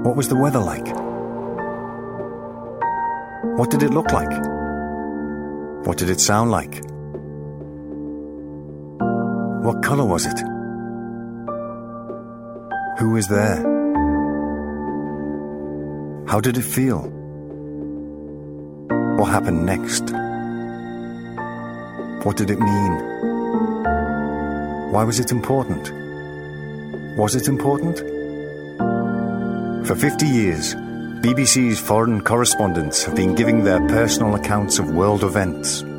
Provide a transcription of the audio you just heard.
What was the weather like? What did it look like? What did it sound like? What color was it? Who was there? How did it feel? What happened next? What did it mean? Why was it important? Was it important? For 50 years, BBC's foreign correspondents have been giving their personal accounts of world events,